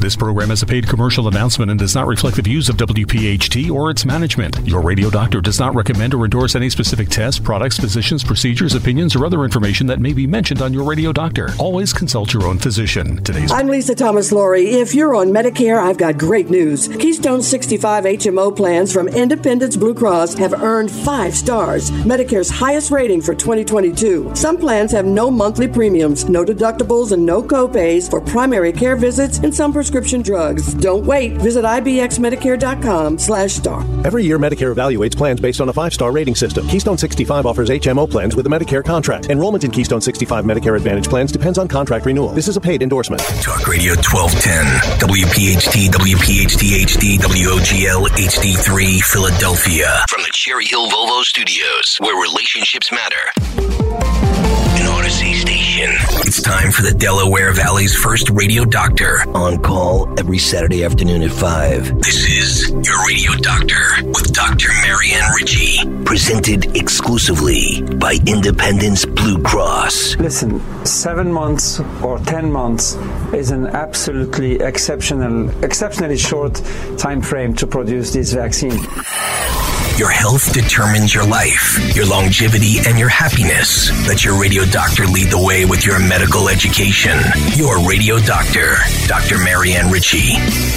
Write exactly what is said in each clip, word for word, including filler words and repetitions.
This program is a paid commercial announcement and does not reflect the views of W P H T or its management. Your radio doctor does not recommend or endorse any specific tests, products, physicians, procedures, opinions, or other information that may be mentioned on your radio doctor. Always consult your own physician. Today's I'm Lisa Thomas Laurie. If you're on Medicare, I've got great news. Keystone sixty-five H M O plans from Independence Blue Cross have earned five stars, Medicare's highest rating for twenty twenty-two. Some plans have no monthly premiums, no deductibles, and no copays for primary care visits and some prescription drugs. Don't wait. Visit ibxmedicare.com slash star. Every year, Medicare evaluates plans based on a five-star rating system. Keystone sixty-five offers H M O plans with a Medicare contract. Enrollment in Keystone sixty-five Medicare Advantage plans depends on contract renewal. This is a paid endorsement. Talk Radio twelve ten, W P H T, W P H T H D, W O G L H D three, Philadelphia. From the Cherry Hill Volvo Studios, where relationships matter. An Odyssey station. It's time for the Delaware Valley's first radio doctor. On call every Saturday afternoon at five. This is Your Radio Doctor with Doctor Marianne Ritchie. Presented exclusively by Independence Blue Cross. Listen, seven months or ten months is an absolutely exceptional, exceptionally short time frame to produce this vaccine. Your health determines your life, your longevity, and your happiness. Let your radio doctor lead the way with your medical education. Your radio doctor, Doctor Marianne Ritchie.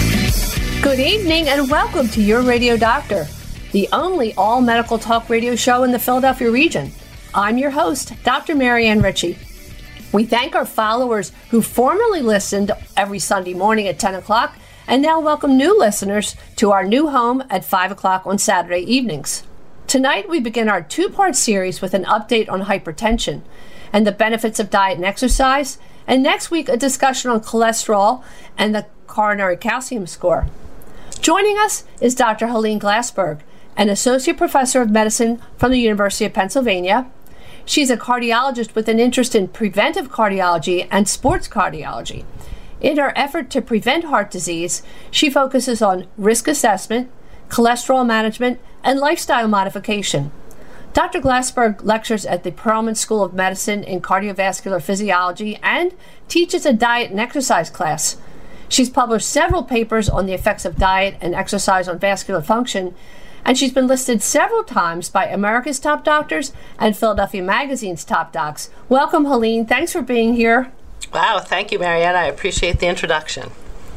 Good evening and welcome to Your Radio Doctor, the only all-medical talk radio show in the Philadelphia region. I'm your host, Doctor Marianne Ritchie. We thank our followers who formerly listened every Sunday morning at ten o'clock and now welcome new listeners to our new home at five o'clock on Saturday evenings. Tonight we begin our two-part series with an update on hypertension and the benefits of diet and exercise, and next week a discussion on cholesterol and the coronary calcium score. Joining us is Doctor Helene Glassberg, an associate professor of medicine from the University of Pennsylvania. She's a cardiologist with an interest in preventive cardiology and sports cardiology. In her effort to prevent heart disease, she focuses on risk assessment, cholesterol management, and lifestyle modification. Doctor Glassberg lectures at the Perelman School of Medicine in cardiovascular physiology and teaches a diet and exercise class. She's published several papers on the effects of diet and exercise on vascular function, and she's been listed several times by America's Top Doctors and Philadelphia Magazine's Top Docs. Welcome, Helene. Thanks for being here. Wow, thank you, Marianne. I appreciate the introduction.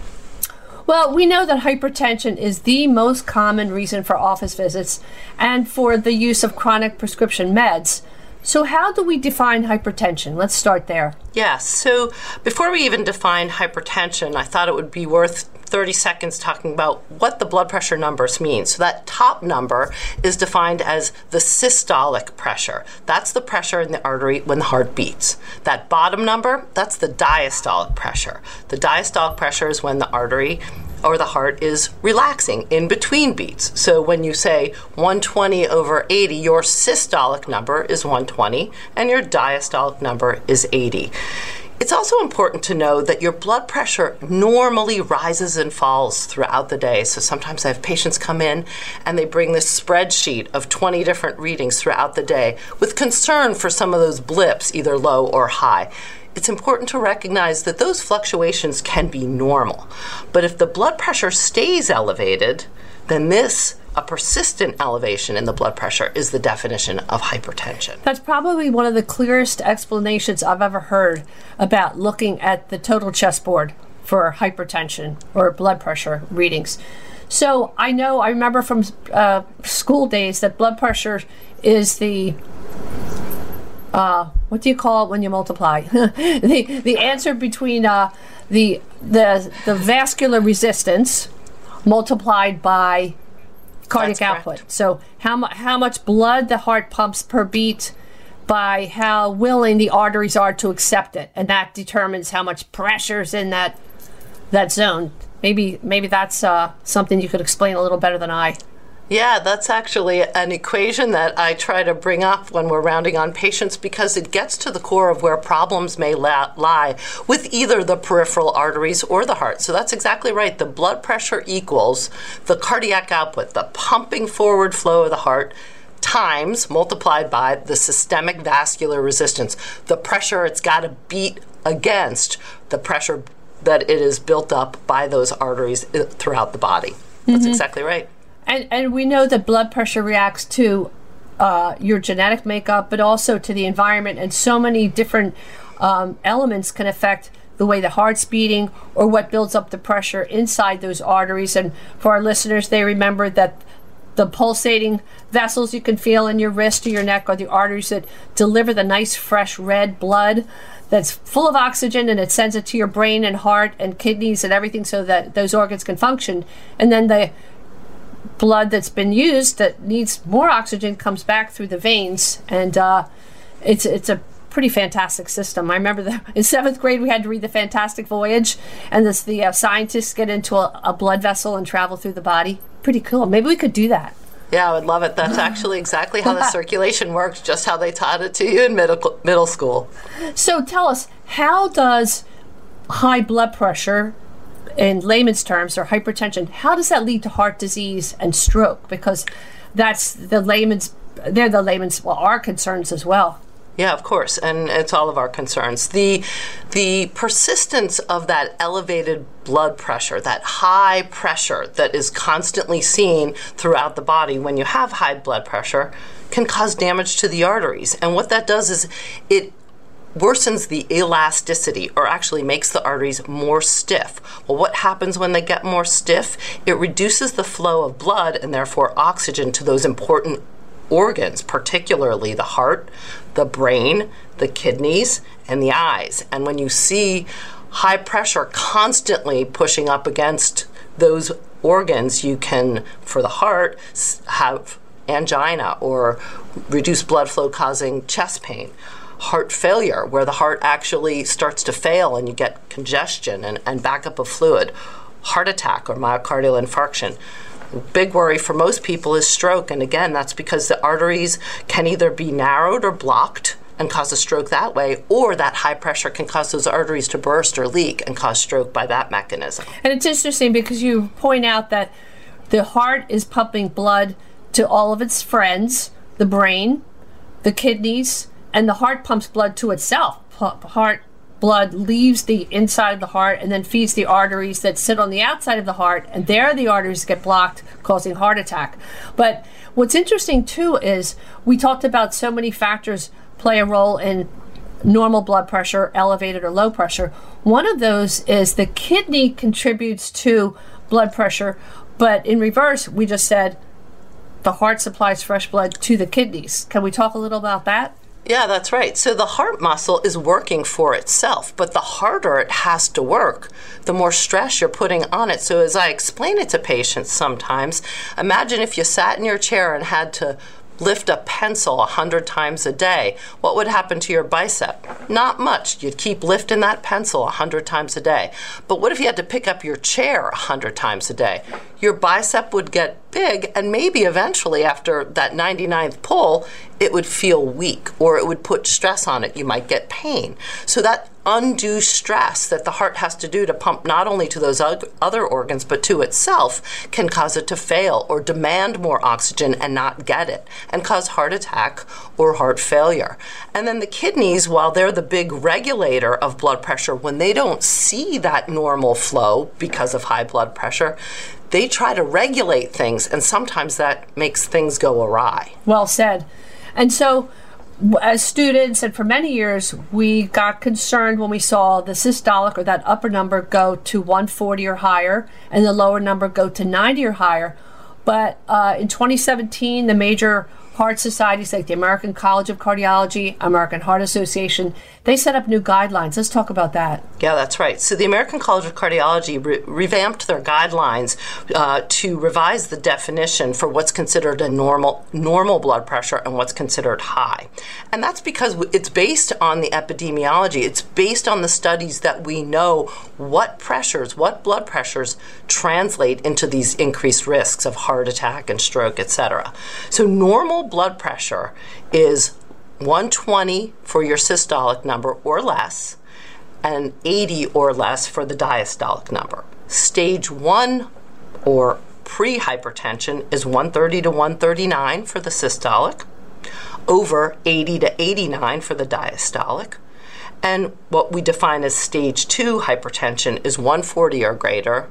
Well, we know that hypertension is the most common reason for office visits and for the use of chronic prescription meds. So how do we define hypertension? Let's start there. Yes. So before we even define hypertension, I thought it would be worth thirty seconds talking about what the blood pressure numbers mean. So that top number is defined as the systolic pressure. That's the pressure in the artery when the heart beats. That bottom number, that's the diastolic pressure. The diastolic pressure is when the artery or the heart is relaxing in between beats. So when you say one twenty over eighty, your systolic number is one twenty and your diastolic number is eighty. It's also important to know that your blood pressure normally rises and falls throughout the day. So sometimes I have patients come in and they bring this spreadsheet of twenty different readings throughout the day with concern for some of those blips, either low or high. It's important to recognize that those fluctuations can be normal. But if the blood pressure stays elevated, then this, a persistent elevation in the blood pressure, is the definition of hypertension. That's probably one of the clearest explanations I've ever heard about looking at the total chessboard for hypertension or blood pressure readings. So I know, I remember from uh, school days that blood pressure is the Uh, what do you call it when you multiply? the the answer between uh, the the the vascular resistance multiplied by cardiac output. So how much how much blood the heart pumps per beat by how willing the arteries are to accept it, and that determines how much pressure's in that that zone. Maybe maybe that's uh, something you could explain a little better than I. Yeah, that's actually an equation that I try to bring up when we're rounding on patients because it gets to the core of where problems may la- lie with either the peripheral arteries or the heart. So that's exactly right. The blood pressure equals the cardiac output, the pumping forward flow of the heart, times multiplied by the systemic vascular resistance, the pressure it's got to beat against, the pressure that it is built up by those arteries throughout the body. That's mm-hmm. exactly right. And and we know that blood pressure reacts to uh, your genetic makeup, but also to the environment, and so many different um, elements can affect the way the heart's beating or what builds up the pressure inside those arteries. And for our listeners, they remember that the pulsating vessels you can feel in your wrist or your neck are the arteries that deliver the nice, fresh, red blood that's full of oxygen, and it sends it to your brain and heart and kidneys and everything so that those organs can function. And then the blood that's been used that needs more oxygen comes back through the veins, and uh, it's it's a pretty fantastic system. I remember that in seventh grade we had to read The Fantastic Voyage, and this, the uh, scientists get into a, a blood vessel and travel through the body. Pretty cool. Maybe we could do that. Yeah, I would love it. That's actually exactly how the circulation works, just how they taught it to you in middle middle school. So tell us, how does high blood pressure, in layman's terms, or hypertension, how does that lead to heart disease and stroke? Because that's the layman's, they're the layman's, well, our concerns as well. Yeah, of course, and it's all of our concerns. The the persistence of that elevated blood pressure, that high pressure that is constantly seen throughout the body when you have high blood pressure, can cause damage to the arteries. And what that does is it worsens the elasticity, or actually makes the arteries more stiff. Well, what happens when they get more stiff? It reduces the flow of blood and therefore oxygen to those important organs, particularly the heart, the brain, the kidneys, and the eyes. And when you see high pressure constantly pushing up against those organs, you can, for the heart, have angina or reduced blood flow causing chest pain. Heart failure, where the heart actually starts to fail and you get congestion and, and backup of fluid. Heart attack or myocardial infarction. Big worry for most people is stroke, and again, that's because the arteries can either be narrowed or blocked and cause a stroke that way, or that high pressure can cause those arteries to burst or leak and cause stroke by that mechanism. And it's interesting because you point out that the heart is pumping blood to all of its friends, the brain, the kidneys, and the heart pumps blood to itself. Heart blood leaves the inside of the heart and then feeds the arteries that sit on the outside of the heart, and there the arteries get blocked, causing heart attack. But what's interesting too is we talked about so many factors play a role in normal blood pressure, elevated or low pressure. One of those is the kidney contributes to blood pressure, but in reverse, we just said the heart supplies fresh blood to the kidneys. Can we talk a little about that? Yeah, that's right. So the heart muscle is working for itself, but the harder it has to work, the more stress you're putting on it. So as I explain it to patients sometimes, imagine if you sat in your chair and had to lift a pencil a hundred times a day. What would happen to your bicep? Not much. You'd keep lifting that pencil a hundred times a day. But what if you had to pick up your chair a hundred times a day? Your bicep would get big, and maybe eventually after that ninety-ninth pull, it would feel weak, or it would put stress on it. You might get pain. So that undue stress that the heart has to do to pump not only to those other organs but to itself can cause it to fail or demand more oxygen and not get it, and cause heart attack or heart failure. And then the kidneys, while they're the big regulator of blood pressure, when they don't see that normal flow because of high blood pressure, they try to regulate things, and sometimes that makes things go awry. Well said. And so as students, and for many years, we got concerned when we saw the systolic, or that upper number, go to one forty or higher, and the lower number go to ninety or higher. But uh, in twenty seventeen, the major heart societies like the American College of Cardiology, American Heart Association, they set up new guidelines. Let's talk about that. Yeah, that's right. So the American College of Cardiology re- revamped their guidelines uh, to revise the definition for what's considered a normal normal blood pressure and what's considered high. And that's because it's based on the epidemiology. It's based on the studies that we know what pressures, what blood pressures translate into these increased risks of heart attack and stroke, et cetera. So normal blood pressure is one twenty for your systolic number or less, and eighty or less for the diastolic number. Stage one, or pre-hypertension, is one thirty to one thirty-nine for the systolic, over eighty to eighty-nine for the diastolic, And what we define as stage two hypertension is one forty or greater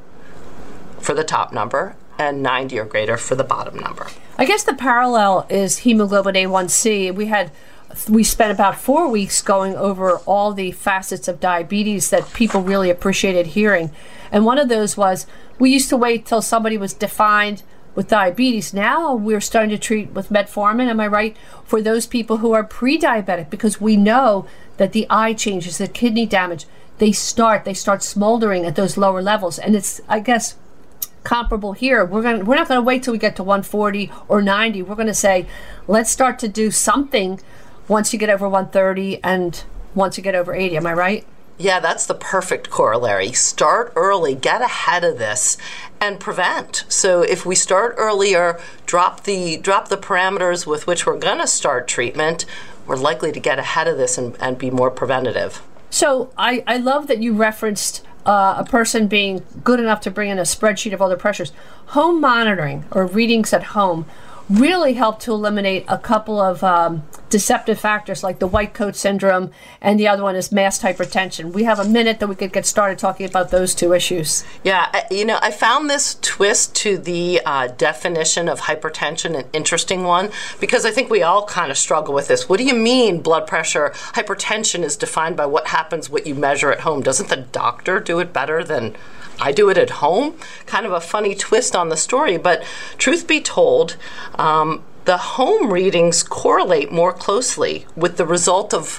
for the top number and ninety or greater for the bottom number. I guess the parallel is hemoglobin A one C. We had we spent about four weeks going over all the facets of diabetes that people really appreciated hearing. And one of those was we used to wait till somebody was defined with diabetes. Now we're starting to treat with metformin, am I right, for those people who are pre-diabetic, because we know that the eye changes, the kidney damage, they start, they start smoldering at those lower levels. And it's, I guess, comparable here. We're going we're not going to wait till we get to one forty or ninety. We're going to say, let's start to do something once you get over one thirty and once you get over eighty. Am I right? Yeah, that's the perfect corollary. Start early, get ahead of this, and prevent. So if we start earlier, drop the drop the parameters with which we're going to start treatment, we're likely to get ahead of this and, and be more preventative. So I, I love that you referenced uh, a person being good enough to bring in a spreadsheet of all their pressures. Home monitoring or readings at home really help to eliminate a couple of um, deceptive factors like the white coat syndrome, and the other one is masked hypertension. We have a minute that we could get started talking about those two issues. Yeah, you know, I found this twist to the uh, definition of hypertension an interesting one, because I think we all kind of struggle with this. What do you mean blood pressure? Hypertension is defined by what happens, what you measure at home. Doesn't the doctor do it better than I do it at home? Kind of a funny twist on the story, but truth be told, um, the home readings correlate more closely with the result of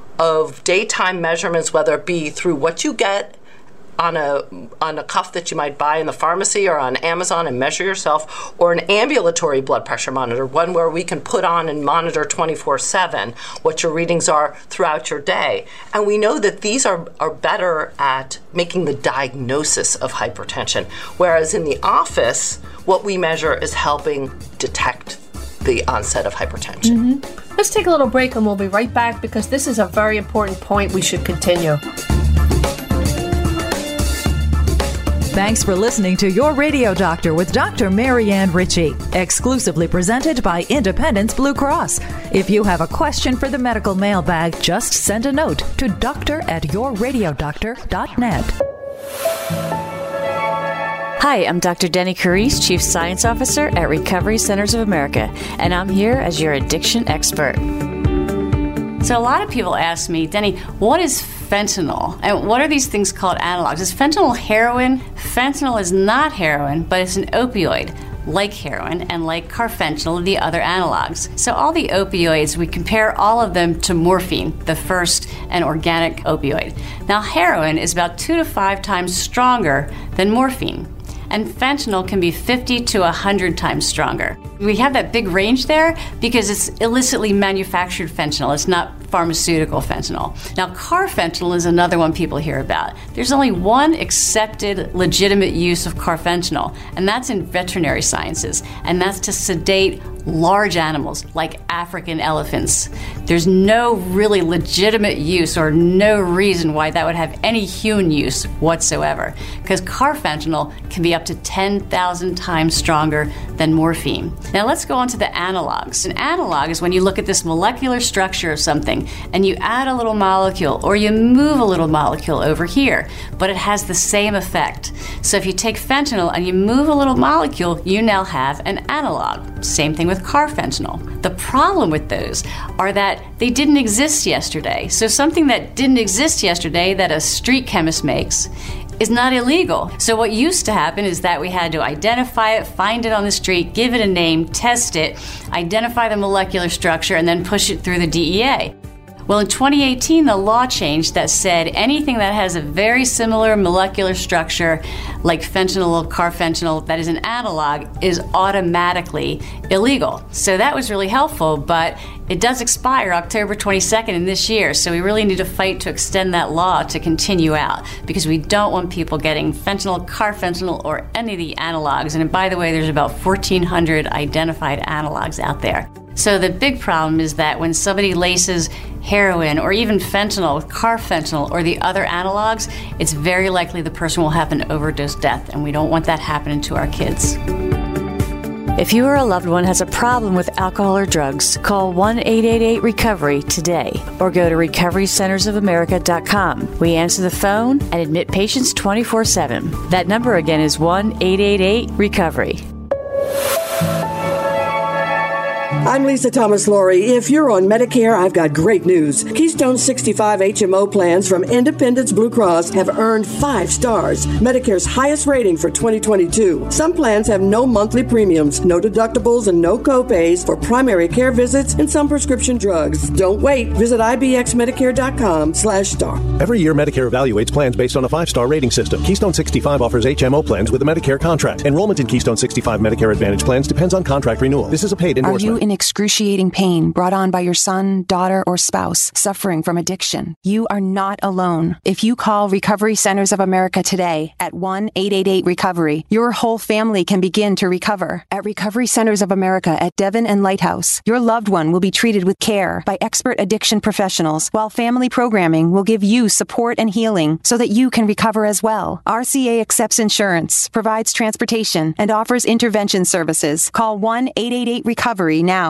of daytime measurements, whether it be through what you get on a on a cuff that you might buy in the pharmacy or on Amazon and measure yourself, or an ambulatory blood pressure monitor, one where we can put on and monitor twenty-four seven what your readings are throughout your day. And we know that these are, are better at making the diagnosis of hypertension, whereas in the office, what we measure is helping detect the onset of hypertension. Mm-hmm. Let's take a little break and we'll be right back, because this is a very important point we should continue. Thanks for listening to Your Radio Doctor with Doctor Marianne Ritchie, exclusively presented by Independence Blue Cross. If you have a question for the medical mailbag, just send a note to doctor at your radio doctor dot net. Hi, I'm Doctor Denny Carice, Chief Science Officer at Recovery Centers of America, and I'm here as your addiction expert. So a lot of people ask me, Denny, what is fentanyl? And what are these things called analogs? Is fentanyl heroin? Fentanyl is not heroin, but it's an opioid, like heroin and like carfentanil, the other analogs. So all the opioids, we compare all of them to morphine, the first and organic opioid. Now heroin is about two to five times stronger than morphine. And fentanyl can be fifty to one hundred times stronger. We have that big range there because it's illicitly manufactured fentanyl. It's not pharmaceutical fentanyl. Now, carfentanil is another one people hear about. There's only one accepted legitimate use of carfentanil, and that's in veterinary sciences, and that's to sedate large animals like African elephants. There's no really legitimate use or no reason why that would have any human use whatsoever, because carfentanil can be up to ten thousand times stronger than morphine. Now let's go on to the analogs. An analog is when you look at this molecular structure of something and you add a little molecule or you move a little molecule over here, but it has the same effect. So if you take fentanyl and you move a little molecule, you now have an analog. Same thing with carfentanil. The problem with those are that they didn't exist yesterday. So something that didn't exist yesterday that a street chemist makes is not illegal. So what used to happen is that we had to identify it, find it on the street, give it a name, test it, identify the molecular structure, and then push it through the D E A. Well, in twenty eighteen, the law changed that said anything that has a very similar molecular structure, like fentanyl or carfentanil, that is an analog, is automatically illegal. So that was really helpful, but it does expire October twenty-second in this year, so we really need to fight to extend that law to continue out, because we don't want people getting fentanyl, carfentanil, or any of the analogs. And by the way, there's about fourteen hundred identified analogs out there. So the big problem is that when somebody laces heroin or even fentanyl with carfentanil or the other analogs, it's very likely the person will have an overdose death, and we don't want that happening to our kids. If you or a loved one has a problem with alcohol or drugs, call one eight eight eight recovery today or go to recovery centers of america dot com. We answer the phone and admit patients twenty-four seven. That number again is one eight eight eight recovery. I'm Lisa Thomas Laurie. If you're on Medicare, I've got great news. Keystone sixty-five H M O plans from Independence Blue Cross have earned five stars, Medicare's highest rating for twenty twenty-two. Some plans have no monthly premiums, no deductibles, and no copays for primary care visits and some prescription drugs. Don't wait. Visit ibxmedicare.com slash star. Every year, Medicare evaluates plans based on a five-star rating system. Keystone sixty-five offers H M O plans with a Medicare contract. Enrollment in Keystone sixty-five Medicare Advantage plans depends on contract renewal. This is a paid endorsement. Are you in excruciating pain brought on by your son, daughter, or spouse suffering from addiction? You are not alone. If you call Recovery Centers of America today at one eight eight eight recovery, your whole family can begin to recover. At Recovery Centers of America at Devon and Lighthouse, your loved one will be treated with care by expert addiction professionals, while family programming will give you support and healing so that you can recover as well. R C A accepts insurance, provides transportation, and offers intervention services. Call one eight eight eight recovery now.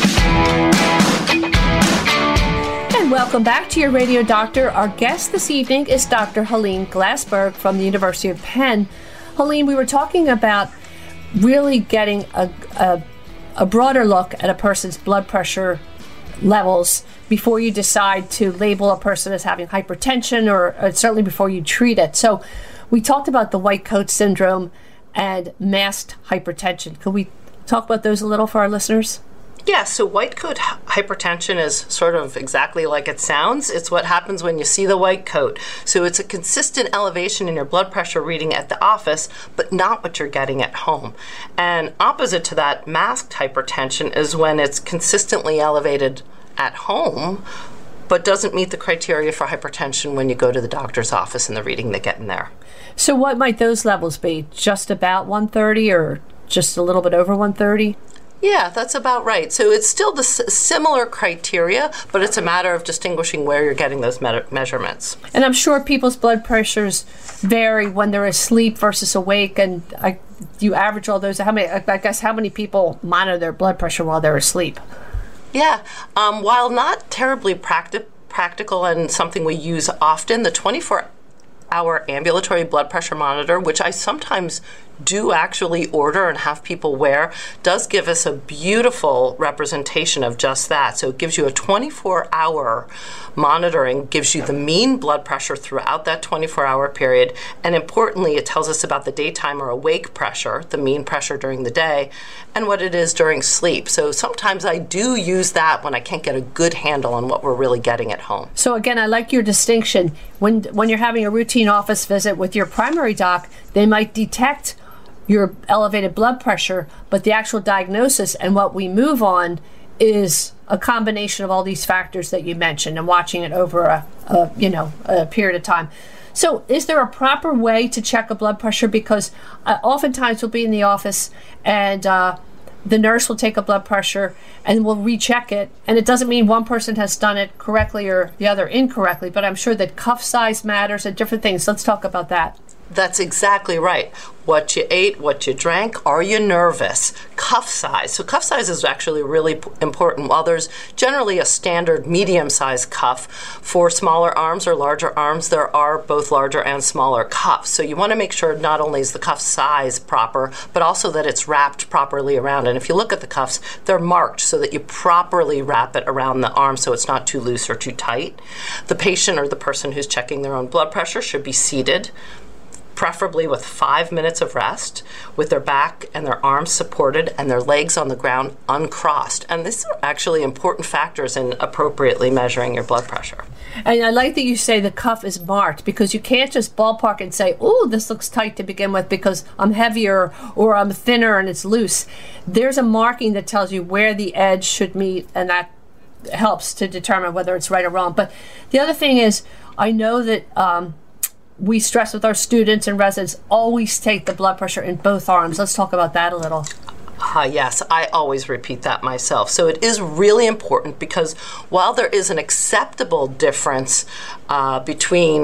And welcome back to your Radio Doctor. Our guest this evening is Doctor Helene Glassberg from the University of Penn. Helene, we were talking about really getting a, a, a broader look at a person's blood pressure levels before you decide to label a person as having hypertension, or, or certainly before you treat it. So we talked about the white coat syndrome and masked hypertension. Could we talk about those a little for our listeners? Yeah, so white coat hypertension is sort of exactly like it sounds. It's what happens when you see the white coat. So it's a consistent elevation in your blood pressure reading at the office, but not what you're getting at home. And opposite to that, masked hypertension is when it's consistently elevated at home, but doesn't meet the criteria for hypertension when you go to the doctor's office and the reading they get in there. So what might those levels be? Just about one thirty or just a little bit over one thirty? Yeah, that's about right. So it's still the s- similar criteria, but it's a matter of distinguishing where you're getting those me- measurements. And I'm sure people's blood pressures vary when they're asleep versus awake. And I, you average all those. How many? I guess how many people monitor their blood pressure while they're asleep? Yeah, um, while not terribly practi- practical and something we use often, the twenty-four hour ambulatory blood pressure monitor, which I sometimes do actually order and have people wear, does give us a beautiful representation of just that. So it gives you a twenty-four hour monitoring, gives you the mean blood pressure throughout that twenty-four hour period, and importantly, it tells us about the daytime or awake pressure, the mean pressure during the day, and what it is during sleep. So sometimes I do use that when I can't get a good handle on what we're really getting at home. So again, I like your distinction. When when you're having a routine office visit with your primary doc, they might detect your elevated blood pressure, but the actual diagnosis and what we move on is a combination of all these factors that you mentioned, and watching it over a, a you know a period of time. So is there a proper way to check a blood pressure? Because uh, oftentimes we'll be in the office and uh, the nurse will take a blood pressure and we'll recheck it, and it doesn't mean one person has done it correctly or the other incorrectly, but I'm sure that cuff size matters and different things. Let's talk about that. That's exactly right. What you ate, what you drank, are you nervous? Cuff size. So cuff size is actually really p- important. While there's generally a standard medium-sized cuff, for smaller arms or larger arms, there are both larger and smaller cuffs. So you want to make sure not only is the cuff size proper, but also that it's wrapped properly around. And if you look at the cuffs, they're marked so that you properly wrap it around the arm so it's not too loose or too tight. The patient or the person who's checking their own blood pressure should be seated, preferably with five minutes of rest, with their back and their arms supported and their legs on the ground uncrossed. And these are actually important factors in appropriately measuring your blood pressure. And I like that you say the cuff is marked, because you can't just ballpark and say, oh, this looks tight to begin with because I'm heavier or I'm thinner and it's loose. There's a marking that tells you where the edge should meet, and that helps to determine whether it's right or wrong. But the other thing is, I know that um, we stress with our students and residents, always take the blood pressure in both arms. Let's talk about that a little. Uh, yes, I always repeat that myself. So it is really important, because while there is an acceptable difference uh, between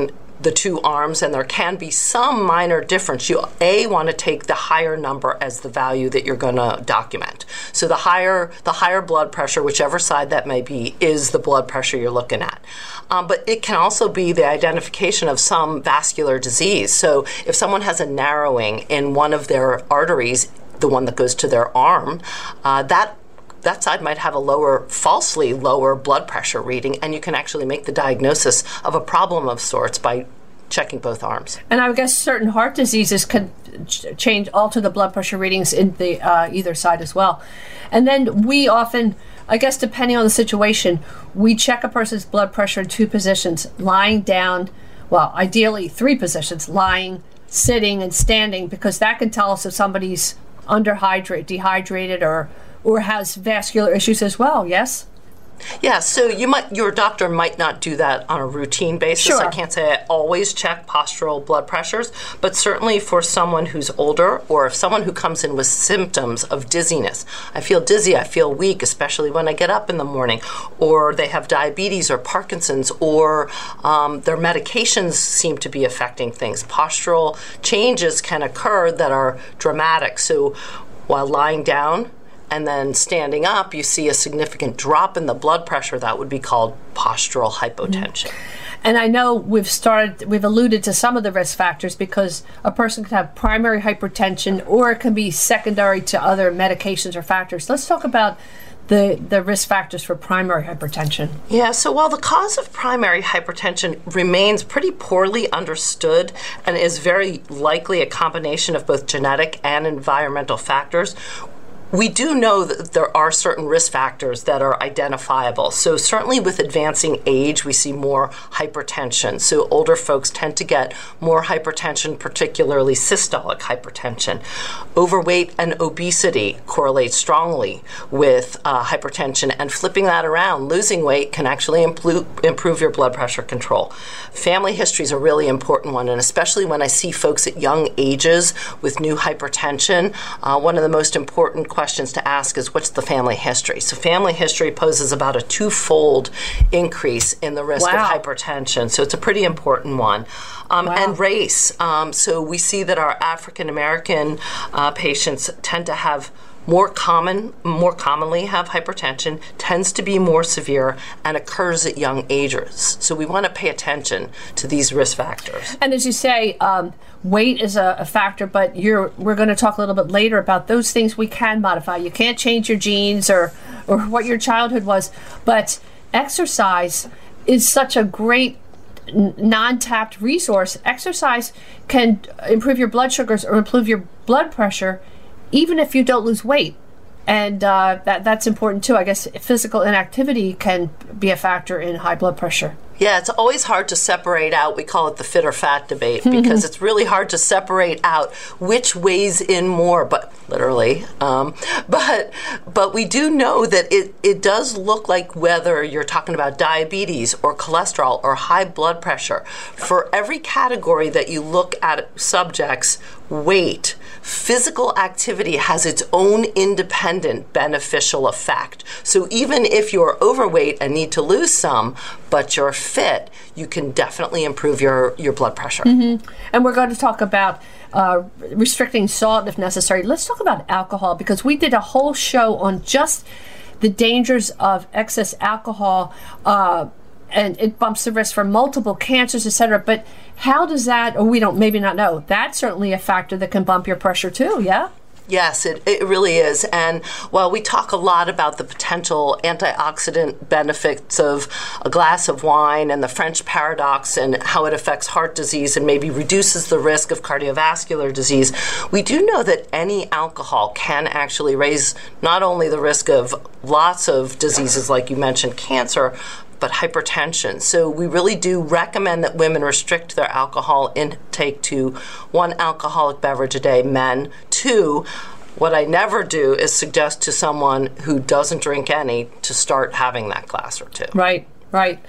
the two arms, and there can be some minor difference. You, A, want to take the higher number as the value that you're going to document. So the higher the higher blood pressure, whichever side that may be, is the blood pressure you're looking at. Um, but it can also be the identification of some vascular disease. So if someone has a narrowing in one of their arteries, the one that goes to their arm, uh, that that side might have a lower, falsely lower blood pressure reading, and you can actually make the diagnosis of a problem of sorts by checking both arms. And I guess certain heart diseases could ch- change, alter the blood pressure readings in the uh, either side as well. And then we often, I guess depending on the situation, we check a person's blood pressure in two positions, lying down, well, ideally three positions, lying, sitting, and standing, because that can tell us if somebody's underhydrated, dehydrated, or or has vascular issues as well, yes? Yeah, so you might, your doctor might not do that on a routine basis. Sure. I can't say I always check postural blood pressures, but certainly for someone who's older, or if someone who comes in with symptoms of dizziness, I feel dizzy, I feel weak, especially when I get up in the morning, or they have diabetes or Parkinson's, or um, their medications seem to be affecting things. Postural changes can occur that are dramatic. So while lying down and then standing up, you see a significant drop in the blood pressure. That would be called postural hypotension. Mm-hmm. And I know we've started, we've alluded to some of the risk factors, because a person can have primary hypertension, or it can be secondary to other medications or factors. Let's talk about the, the risk factors for primary hypertension. Yeah, so while the cause of primary hypertension remains pretty poorly understood and is very likely a combination of both genetic and environmental factors, we do know that there are certain risk factors that are identifiable. So certainly with advancing age, we see more hypertension. So older folks tend to get more hypertension, particularly systolic hypertension. Overweight and obesity correlate strongly with uh, hypertension, and flipping that around, losing weight can actually improve, improve your blood pressure control. Family history is a really important one, and especially when I see folks at young ages with new hypertension, uh, one of the most important questions questions to ask is, what's the family history? So family history poses about a twofold increase in the risk wow. of hypertension. So it's a pretty important one. Um, wow. And race. Um, so we see that our African American uh, patients tend to have more common, more commonly have hypertension, tends to be more severe, and occurs at young ages. So we want to pay attention to these risk factors. And as you say, um, weight is a, a factor, but you're, we're going to talk a little bit later about those things we can modify. You can't change your genes or, or what your childhood was, but exercise is such a great n- non-tapped resource. Exercise can improve your blood sugars or improve your blood pressure, even if you don't lose weight. And uh, that that's important too. I guess physical inactivity can be a factor in high blood pressure. Yeah, it's always hard to separate out. We call it the fit or fat debate, because it's really hard to separate out which weighs in more, but literally. Um, but but we do know that it, it does look like, whether you're talking about diabetes or cholesterol or high blood pressure, for every category that you look at subjects, weight, physical activity has its own independent beneficial effect. So even if you're overweight and need to lose some, but you're fit, you can definitely improve your, your blood pressure. Mm-hmm. And we're going to talk about uh, restricting salt if necessary. Let's talk about alcohol, because we did a whole show on just the dangers of excess alcohol, uh, and it bumps the risk for multiple cancers, et cetera. But how does that, or we don't maybe not know, that's certainly a factor that can bump your pressure too, yeah? Yes, it, it really is. And while we talk a lot about the potential antioxidant benefits of a glass of wine and the French paradox and how it affects heart disease and maybe reduces the risk of cardiovascular disease, we do know that any alcohol can actually raise not only the risk of lots of diseases, like you mentioned, cancer, but hypertension. So we really do recommend that women restrict their alcohol intake to one alcoholic beverage a day, men. Two, what I never do is suggest to someone who doesn't drink any to start having that glass or two. Right, right.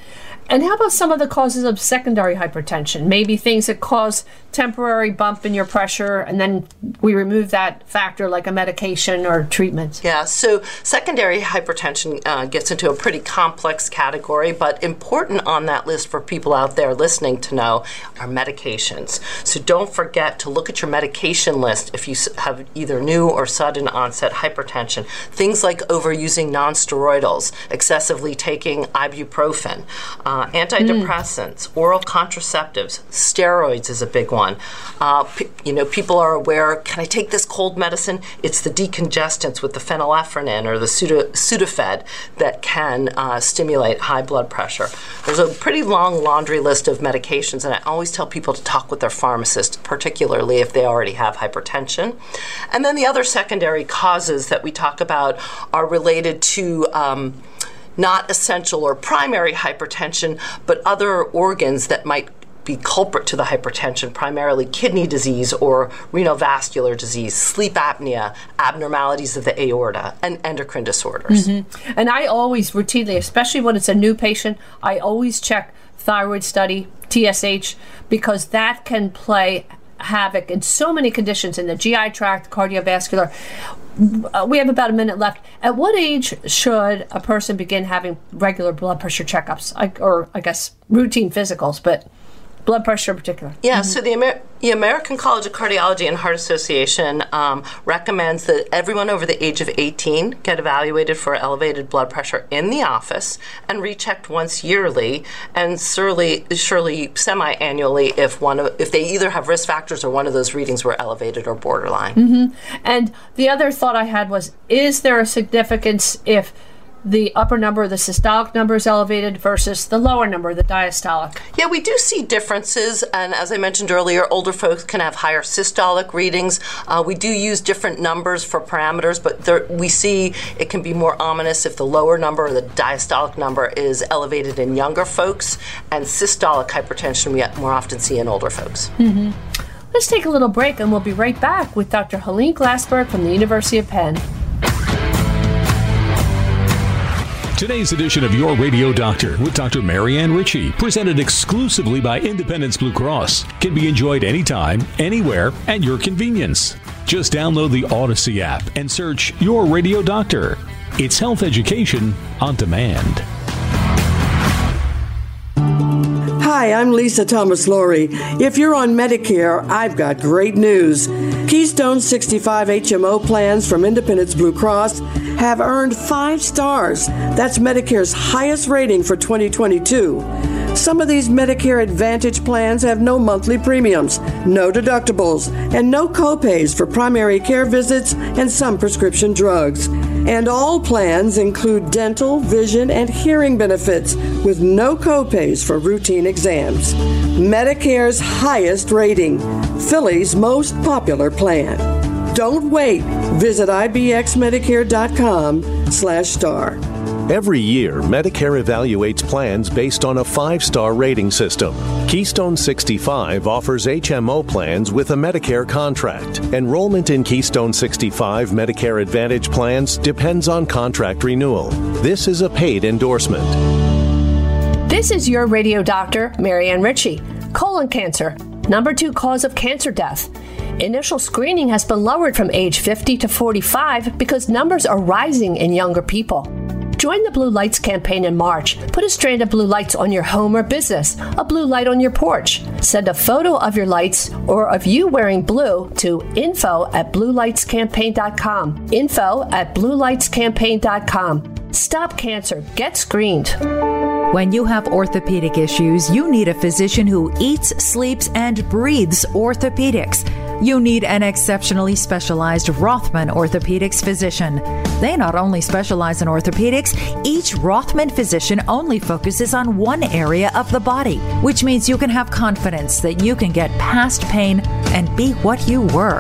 And how about some of the causes of secondary hypertension? Maybe things that cause temporary bump in your pressure, and then we remove that factor like a medication or treatment. Yeah, so secondary hypertension uh, gets into a pretty complex category, but important on that list for people out there listening to know are medications. So don't forget to look at your medication list if you have either new or sudden onset hypertension. Things like overusing nonsteroidals, excessively taking ibuprofen, uh, antidepressants, mm. oral contraceptives, steroids is a big one. Uh, p- you know, people are aware, can I take this cold medicine? It's the decongestants with the phenylephrine or the Suda- Sudafed that can uh, stimulate high blood pressure. There's a pretty long laundry list of medications, and I always tell people to talk with their pharmacist, particularly if they already have hypertension. And then the other secondary causes that we talk about are related to um, not essential or primary hypertension, but other organs that might be culprit to the hypertension, primarily kidney disease or renal vascular disease, sleep apnea, abnormalities of the aorta, and endocrine disorders. Mm-hmm. And I always routinely, especially when it's a new patient, I always check thyroid study, T S H, because that can play havoc in so many conditions in the G I tract, cardiovascular. Uh, we have about a minute left. At what age should a person begin having regular blood pressure checkups, I, or I guess routine physicals, but blood pressure in particular? Yeah, mm-hmm. so the, Amer- the American College of Cardiology and Heart Association um, recommends that everyone over the age of eighteen get evaluated for elevated blood pressure in the office and rechecked once yearly, and surely, surely semi-annually if one of, if they either have risk factors or one of those readings were elevated or borderline. Mm-hmm. And the other thought I had was, is there a significance if the upper number, the systolic number, is elevated versus the lower number, the diastolic? Yeah, we do see differences, and as I mentioned earlier, older folks can have higher systolic readings. Uh, we do use different numbers for parameters, but there, we see it can be more ominous if the lower number or the diastolic number is elevated in younger folks, and systolic hypertension we more often see in older folks. Mm-hmm. Let's take a little break, and we'll be right back with Doctor Helene Glassberg from the University of Penn. Today's edition of Your Radio Doctor with Doctor Marianne Ritchie, presented exclusively by Independence Blue Cross, can be enjoyed anytime, anywhere, at your convenience. Just download the Odyssey app and search Your Radio Doctor. It's health education on demand. Hi, I'm Lisa Thomas Laurie. If you're on Medicare, I've got great news. Keystone sixty-five H M O plans from Independence Blue Cross have earned five stars. That's Medicare's highest rating for twenty twenty-two. Some of these Medicare Advantage plans have no monthly premiums, no deductibles, and no copays for primary care visits and some prescription drugs. And all plans include dental, vision, and hearing benefits with no copays for routine exams. Medicare's highest rating, Philly's most popular plan. Don't wait. Visit ibxmedicare.com slash star. Every year, Medicare evaluates plans based on a five-star rating system. Keystone sixty-five offers H M O plans with a Medicare contract. Enrollment in Keystone sixty-five Medicare Advantage plans depends on contract renewal. This is a paid endorsement. This is Your Radio Doctor, Marianne Ritchie. Colon cancer, number two cause of cancer death. Initial screening has been lowered from age fifty to forty-five because numbers are rising in younger people. Join the Blue Lights campaign in March. Put a strand of blue lights on your home or business, a blue light on your porch. Send a photo of your lights or of you wearing blue to info at blue lights campaign dot com. Info at blue lights campaign dot com. Stop cancer. Get screened. When you have orthopedic issues, you need a physician who eats, sleeps, and breathes orthopedics. You need an exceptionally specialized Rothman Orthopedics physician. They not only specialize in orthopedics, each Rothman physician only focuses on one area of the body, which means you can have confidence that you can get past pain and be what you were.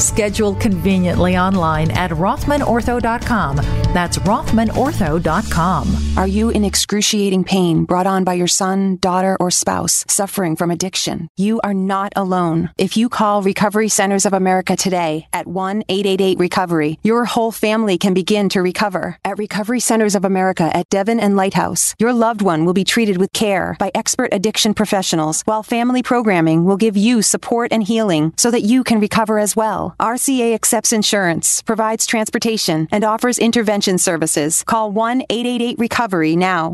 Schedule conveniently online at rothman ortho dot com. That's rothman ortho dot com. Are you in excruciating pain brought on by your son, daughter, or spouse suffering from addiction? You are not alone. If you call Recovery Centers of America today at one eight eight eight recovery, your whole family can begin to recover. At Recovery Centers of America at Devon and Lighthouse, your loved one will be treated with care by expert addiction professionals, while family programming will give you support and healing so that you can recover as well. R C A accepts insurance, provides transportation, and offers intervention services. Call one eight eight eight recovery now.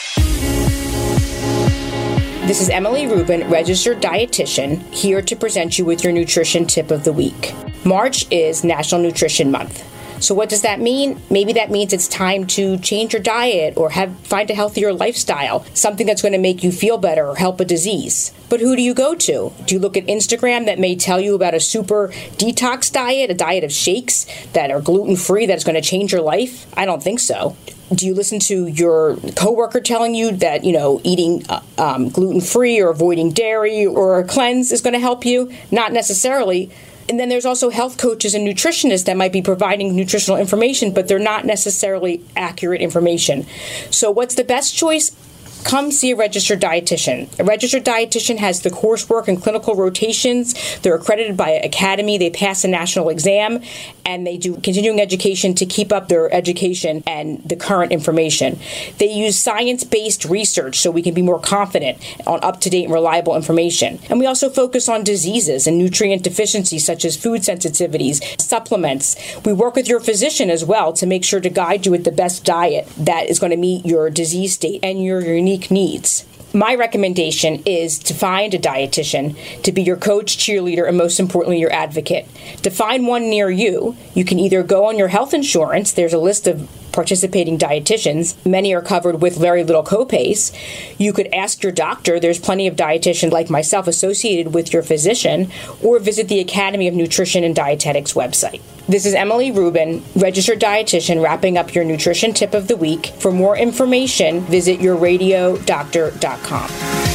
This is Emily Rubin, registered dietitian, here to present you with your nutrition tip of the week. March is National Nutrition Month. So what does that mean? Maybe that means it's time to change your diet or have find a healthier lifestyle, something that's going to make you feel better or help a disease. But who do you go to? Do you look at Instagram that may tell you about a super detox diet, a diet of shakes that are gluten-free that's going to change your life? I don't think so. Do you listen to your coworker telling you that, you know, eating uh, um, gluten-free or avoiding dairy or a cleanse is going to help you? Not necessarily. And then there's also health coaches and nutritionists that might be providing nutritional information, but they're not necessarily accurate information. So what's the best choice? Come see a registered dietitian. A registered dietitian has the coursework and clinical rotations. They're accredited by Academy. They pass a national exam, and they do continuing education to keep up their education and the current information. They use science-based research so we can be more confident on up-to-date and reliable information. And we also focus on diseases and nutrient deficiencies such as food sensitivities, supplements. We work with your physician as well to make sure to guide you with the best diet that is going to meet your disease state and your unique needs. My recommendation is to find a dietitian to be your coach, cheerleader, and most importantly, your advocate. To find one near you, you can either go on your health insurance. There's a list of participating dietitians. Many are covered with very little copays. You could ask your doctor. There's plenty of dietitians like myself associated with your physician, or visit the Academy of Nutrition and Dietetics website. This is Emily Rubin, registered dietitian, wrapping up your nutrition tip of the week. For more information, visit your radio doctor dot com.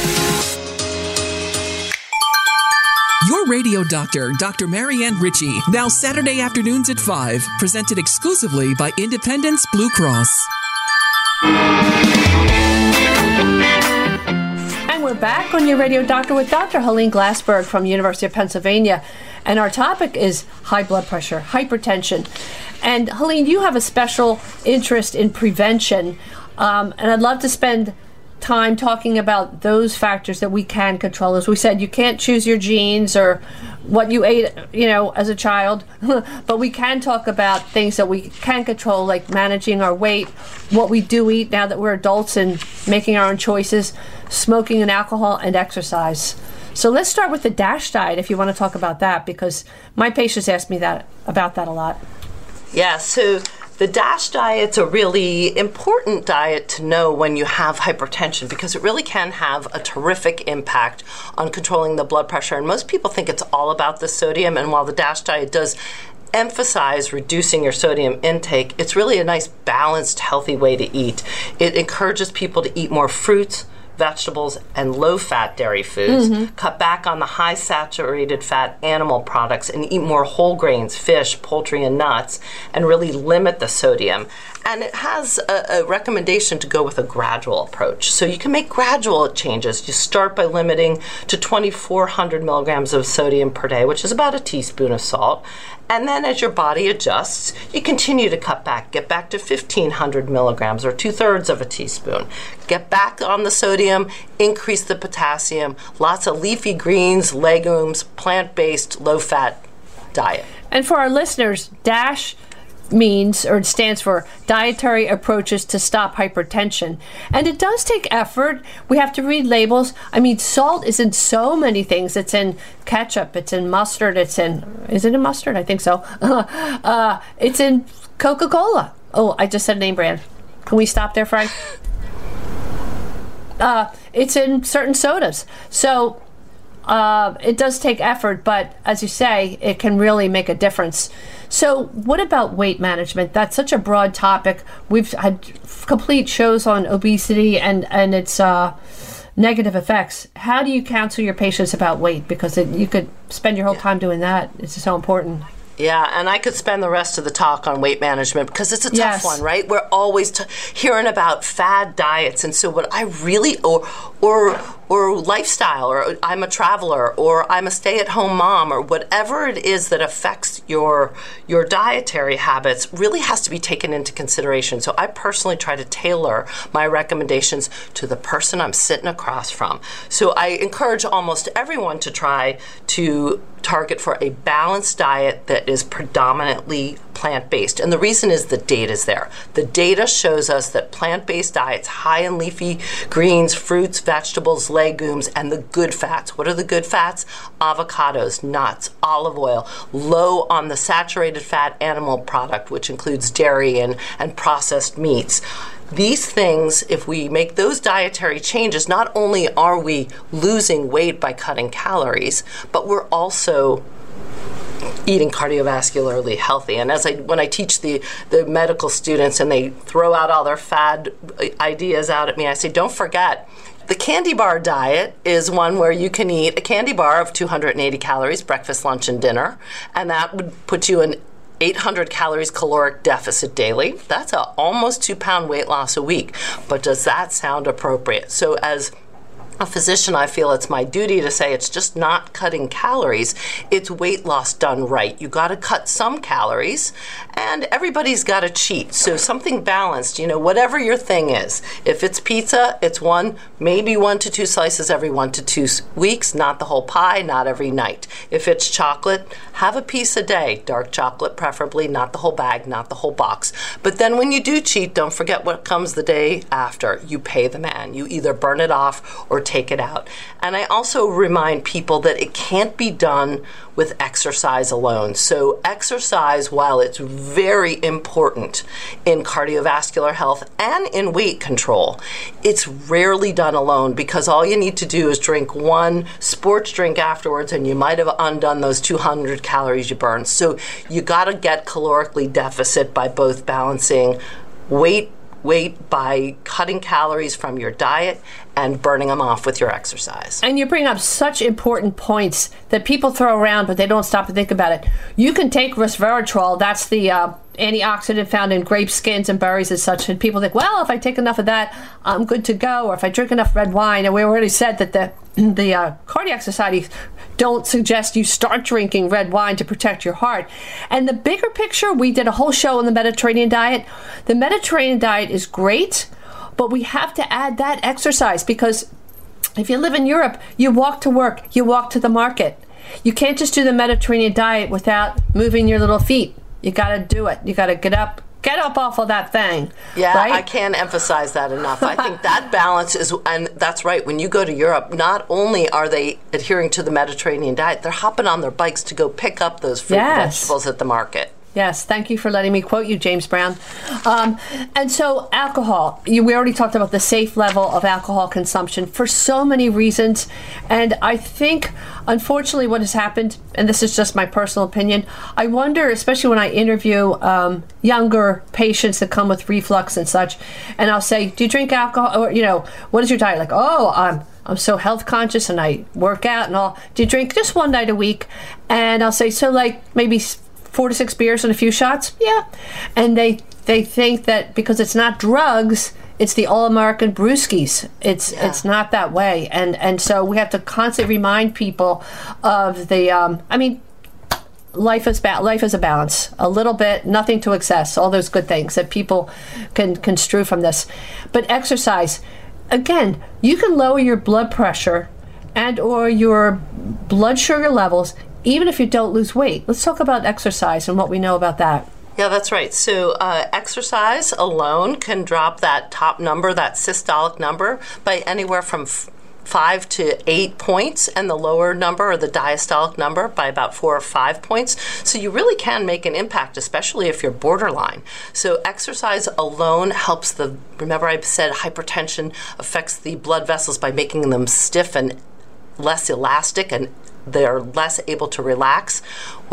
Your Radio Doctor, Doctor Marianne Ritchie, now Saturday afternoons at five, presented exclusively by Independence Blue Cross. And we're back on your Radio Doctor with Doctor Helene Glassberg from University of Pennsylvania. And our topic is high blood pressure, hypertension. And Helene, you have a special interest in prevention. Um, and I'd love to spend time talking about those factors that we can control. As we said, you can't choose your genes or what you ate, you know, as a child, but we can talk about things that we can control, like managing our weight, what we do eat now that we're adults and making our own choices, smoking and alcohol, and exercise. So let's start with the DASH diet, if you want to talk about that, because my patients ask me that about that a lot. Yeah, so the DASH diet's a really important diet to know when you have hypertension, because it really can have a terrific impact on controlling the blood pressure. And most people think it's all about the sodium, and while the DASH diet does emphasize reducing your sodium intake, it's really a nice, balanced, healthy way to eat. It encourages people to eat more fruits, vegetables, and low-fat dairy foods, mm-hmm. cut back on the high saturated fat animal products, and eat more whole grains, fish, poultry, and nuts, and really limit the sodium. And it has a, a recommendation to go with a gradual approach. So you can make gradual changes. You start by limiting to twenty-four hundred milligrams of sodium per day, which is about a teaspoon of salt. And then as your body adjusts, you continue to cut back. Get back to fifteen hundred milligrams, or two-thirds of a teaspoon. Get back on the sodium, increase the potassium, lots of leafy greens, legumes, plant-based, low-fat diet. And for our listeners, DASH means, or it stands for Dietary Approaches to Stop Hypertension. And it does take effort. We have to read labels. I mean, salt is in so many things. It's in ketchup, it's in mustard, it's in, is it in mustard? I think so. uh, it's in Coca-Cola. Oh, I just said name brand. Can we stop there, Frank? Uh, it's in certain sodas. So uh, it does take effort, but as you say, it can really make a difference. So what about weight management? That's such a broad topic. We've had complete shows on obesity and, and its uh, negative effects. How do you counsel your patients about weight? Because it, you could spend your whole time doing that. It's so important. Yeah, and I could spend the rest of the talk on weight management because it's a tough Yes. one, right? We're always t- hearing about fad diets, and so what I really or or or lifestyle, or I'm a traveler, or I'm a stay-at-home mom, or whatever it is that affects your your dietary habits, really has to be taken into consideration. So I personally try to tailor my recommendations to the person I'm sitting across from. So I encourage almost everyone to try to target for a balanced diet that is predominantly plant-based. And the reason is the data is there. The data shows us that plant-based diets, high in leafy greens, fruits, vegetables, legumes, and the good fats. What are the good fats? Avocados, nuts, olive oil, low on the saturated fat animal product, which includes dairy and, and processed meats. These things, if we make those dietary changes, not only are we losing weight by cutting calories, but we're also eating cardiovascularly healthy. And as I, when I teach the, the medical students and they throw out all their fad ideas out at me, I say, don't forget, the candy bar diet is one where you can eat a candy bar of two hundred eighty calories, breakfast, lunch, and dinner, and that would put you in eight hundred calories caloric deficit daily. That's a almost two pound weight loss a week. But does that sound appropriate? So as a physician, I feel it's my duty to say it's just not cutting calories. It's weight loss done right. You got to cut some calories, and everybody's got to cheat. So something balanced, you know, whatever your thing is. If it's pizza, it's one, maybe one to two slices every one to two weeks, not the whole pie, not every night. If it's chocolate, have a piece a day, dark chocolate preferably, not the whole bag, not the whole box. But then when you do cheat, don't forget what comes the day after. You pay the man. You either burn it off or take it out. And I also remind people that it can't be done with exercise alone. So exercise, while it's very important in cardiovascular health and in weight control, it's rarely done alone, because all you need to do is drink one sports drink afterwards and you might have undone those two hundred calories you burned. So you got to get calorically deficit by both balancing weight weight by cutting calories from your diet and burning them off with your exercise. And you bring up such important points that people throw around, but they don't stop to think about it. You can take resveratrol, that's the uh, antioxidant found in grape skins and berries and such, and people think, well, if I take enough of that, I'm good to go, or if I drink enough red wine. And we already said that the the uh, Cardiac Society don't suggest you start drinking red wine to protect your heart. And the bigger picture, we did a whole show on the Mediterranean diet. The Mediterranean diet is great, but we have to add that exercise, because if you live in Europe, you walk to work, you walk to the market. You can't just do the Mediterranean diet without moving your little feet. You got to do it. You got to get up. Get up off of that thing. Yeah, right? I can't emphasize that enough. I think that balance is, and that's right, when you go to Europe, not only are they adhering to the Mediterranean diet, they're hopping on their bikes to go pick up those fruit Yes. and vegetables at the market. Yes, thank you for letting me quote you, James Brown. Um, and so alcohol, you, we already talked about the safe level of alcohol consumption for so many reasons. And I think, unfortunately, what has happened, and this is just my personal opinion, I wonder, especially when I interview um, younger patients that come with reflux and such, and I'll say, do you drink alcohol? Or, you know, what is your diet? Like, oh, I'm I'm so health conscious and I work out and all. Do you drink just one night a week? And I'll say, so like maybe four to six beers and a few shots? Yeah. And they they think that because it's not drugs, it's the all-American brewskis. It's yeah. it's not that way. And and so we have to constantly remind people of the, um, I mean, life is ba- life is a balance. A little bit, nothing to excess, all those good things that people can construe from this. But exercise, again, you can lower your blood pressure and or your blood sugar levels even if you don't lose weight. Let's talk about exercise and what we know about that. Yeah, that's right. So uh, exercise alone can drop that top number, that systolic number, by anywhere from f- five to eight points, and the lower number, or the diastolic number, by about four or five points. So you really can make an impact, especially if you're borderline. So exercise alone helps the, remember I said hypertension affects the blood vessels by making them stiff and less elastic, and they're less able to relax. Well,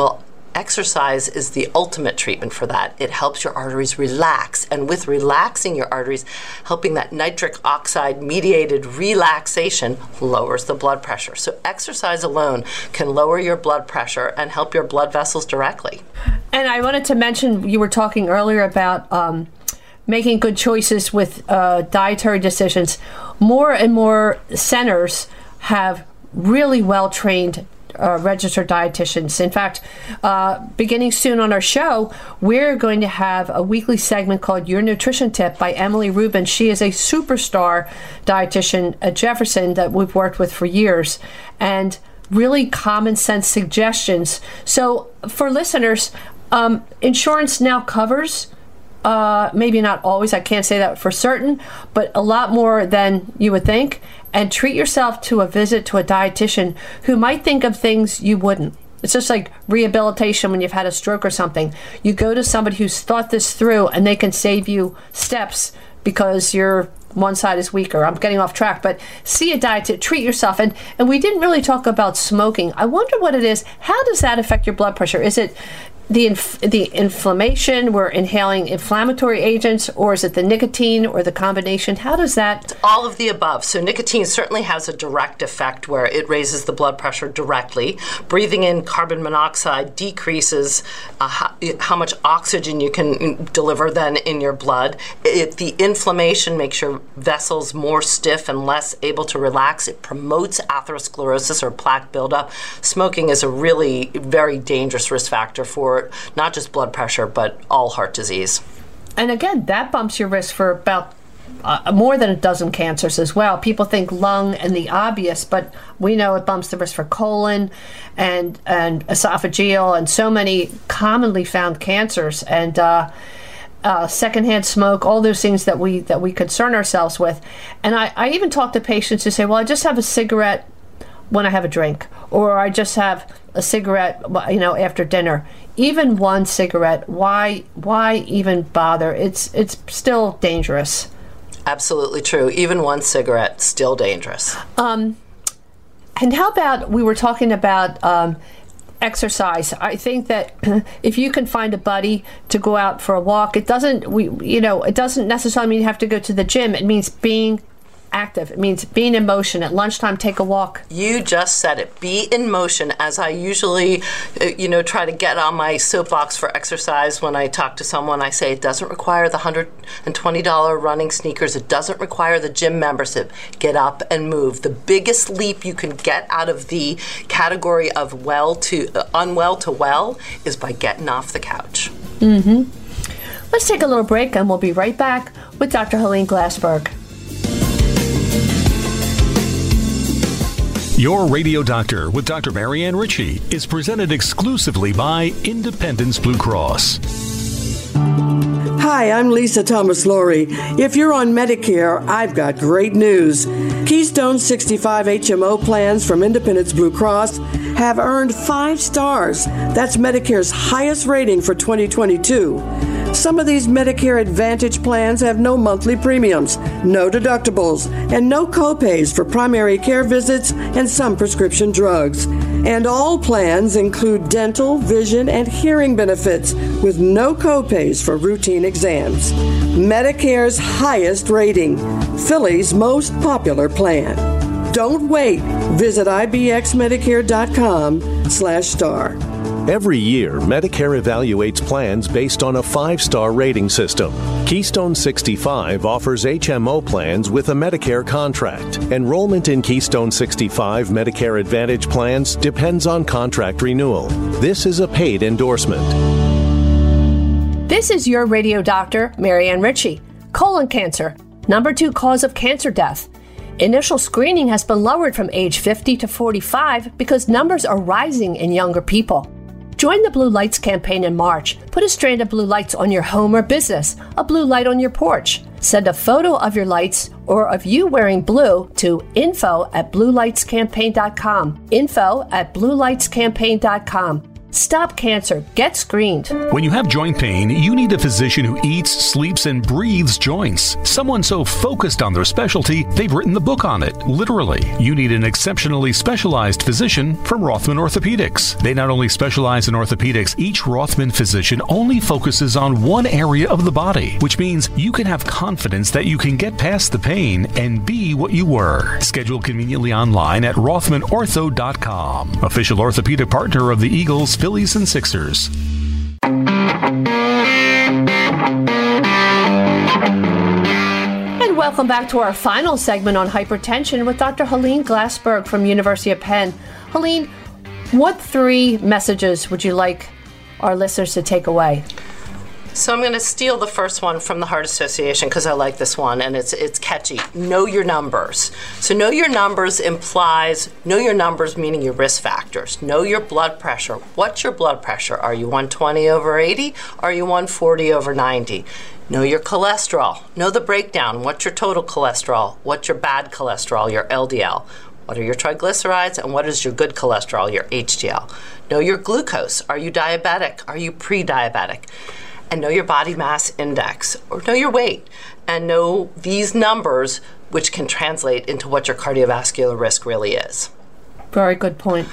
Exercise is the ultimate treatment for that. It helps your arteries relax, and with relaxing your arteries, helping that nitric oxide mediated relaxation lowers the blood pressure. So exercise alone can lower your blood pressure and help your blood vessels directly. And I wanted to mention, you were talking earlier about um, making good choices with uh, dietary decisions. More and more centers have really well-trained Uh, registered dietitians. In fact, uh, beginning soon on our show, we're going to have a weekly segment called Your Nutrition Tip by Emily Rubin. She is a superstar dietitian at Jefferson that we've worked with for years, and really common sense suggestions. So for listeners, um, insurance now covers, uh, maybe not always, I can't say that for certain, but a lot more than you would think. And treat yourself to a visit to a dietitian who might think of things you wouldn't. It's just like rehabilitation when you've had a stroke or something. You go to somebody who's thought this through, and they can save you steps because your one side is weaker. I'm getting off track, but see a dietitian, treat yourself. And, and we didn't really talk about smoking. I wonder what it is. How does that affect your blood pressure? Is it the inf- the inflammation, we're inhaling inflammatory agents, or is it the nicotine or the combination? How does that? It's all of the above. So nicotine certainly has a direct effect where it raises the blood pressure directly. Breathing in carbon monoxide decreases uh, how, how much oxygen you can deliver then in your blood. It, the inflammation makes your vessels more stiff and less able to relax. It promotes atherosclerosis or plaque buildup. Smoking is a really very dangerous risk factor for not just blood pressure, but all heart disease. And again, that bumps your risk for about uh, more than a dozen cancers as well. People think lung and the obvious, but we know it bumps the risk for colon and, and esophageal and so many commonly found cancers. And uh, uh, secondhand smoke, all those things that we that we concern ourselves with. And I, I even talk to patients who say, well, I just have a cigarette when I have a drink, or I just have a cigarette, you know, after dinner. Even one cigarette, why why even bother? It's it's still dangerous. Absolutely true. Even one cigarette, still dangerous. Um, and how about, we were talking about um, exercise. I think that if you can find a buddy to go out for a walk, it doesn't, we you know, it doesn't necessarily mean you have to go to the gym. It means being active. It means being in motion. At lunchtime, take a walk. You just said it. Be in motion. As I usually, you know, try to get on my soapbox for exercise when I talk to someone, I say it doesn't require the one hundred twenty dollars running sneakers. It doesn't require the gym membership. Get up and move. The biggest leap you can get out of the category of well to uh, unwell to well is by getting off the couch. Mm-hmm. Let's take a little break, and we'll be right back with Doctor Helene Glassberg. Your Radio Doctor with Doctor Marianne Ritchie is presented exclusively by Independence Blue Cross. Hi, I'm Lisa Thomas-Laurie. If you're on Medicare, I've got great news. Keystone sixty-five H M O plans from Independence Blue Cross have earned five stars. That's Medicare's highest rating for twenty twenty-two. Some of these Medicare Advantage plans have no monthly premiums, no deductibles, and no copays for primary care visits and some prescription drugs. And all plans include dental, vision, and hearing benefits with no copays for routine exams. Medicare's highest rating, Philly's most popular plan. Don't wait. Visit I B X medicare dot com slash star. Every year, Medicare evaluates plans based on a five-star rating system. Keystone sixty-five offers H M O plans with a Medicare contract. Enrollment in Keystone sixty-five Medicare Advantage plans depends on contract renewal. This is a paid endorsement. This is your radio doctor, Marianne Ritchie. Colon cancer, number two cause of cancer death. Initial screening has been lowered from age fifty to forty-five because numbers are rising in younger people. Join the Blue Lights campaign in March. Put a strand of blue lights on your home or business, a blue light on your porch. Send a photo of your lights or of you wearing blue to info at blue lights campaign dot com. Info at blue lights campaign dot com. Stop cancer. Get screened. When you have joint pain, you need a physician who eats, sleeps, and breathes joints. Someone so focused on their specialty, they've written the book on it, literally. You need an exceptionally specialized physician from Rothman Orthopedics. They not only specialize in orthopedics, each Rothman physician only focuses on one area of the body, which means you can have confidence that you can get past the pain and be what you were. Schedule conveniently online at rothman ortho dot com. Official orthopedic partner of the Eagles, Phillies, and Sixers. And welcome back to our final segment on hypertension with Doctor Helene Glassberg from University of Penn. Helene, what three messages would you like our listeners to take away? So I'm going to steal the first one from the Heart Association because I like this one, and it's it's catchy. Know your numbers. So know your numbers implies, know your numbers meaning your risk factors. Know your blood pressure. What's your blood pressure? Are you one twenty over eighty? Are you one forty over ninety? Know your cholesterol. Know the breakdown. What's your total cholesterol? What's your bad cholesterol, your L D L? What are your triglycerides, and what is your good cholesterol, your H D L? Know your glucose. Are you diabetic? Are you pre-diabetic? And know your body mass index, or know your weight, and know these numbers, which can translate into what your cardiovascular risk really is. Very good point.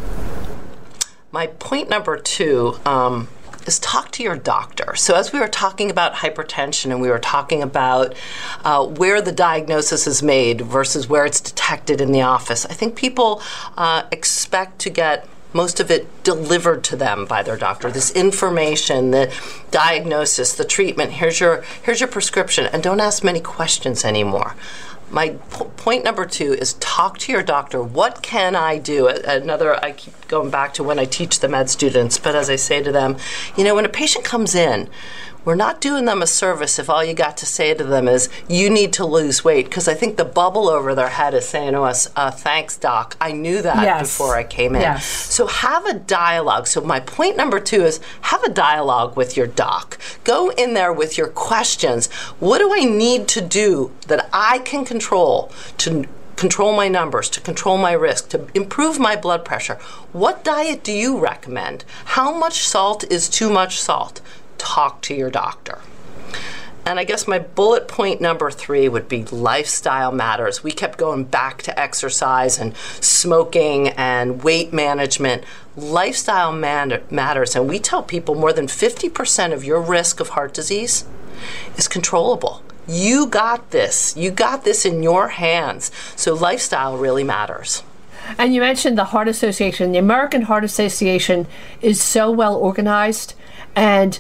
My point number two um, is talk to your doctor. So as we were talking about hypertension and we were talking about uh, where the diagnosis is made versus where it's detected in the office, I think people uh, expect to get most of it delivered to them by their doctor. This information, the diagnosis, the treatment, here's your here's your prescription, and don't ask many questions anymore. My p- point number two is talk to your doctor. What can I do? Another, I keep going back to when I teach the med students, but as I say to them, you know, when a patient comes in, we're not doing them a service if all you got to say to them is, you need to lose weight, because I think the bubble over their head is saying to us, uh, thanks, doc. I knew that yes. before I came in. Yes. So have a dialogue. So my point number two is have a dialogue with your doc. Go in there with your questions. What do I need to do that I can control to control my numbers, to control my risk, to improve my blood pressure? What diet do you recommend? How much salt is too much salt? Talk to your doctor. And I guess my bullet point number three would be lifestyle matters. We kept going back to exercise and smoking and weight management. Lifestyle man- matters. And we tell people more than fifty percent of your risk of heart disease is controllable. You got this. You got this in your hands. So lifestyle really matters. And you mentioned the Heart Association. The American Heart Association is so well organized, and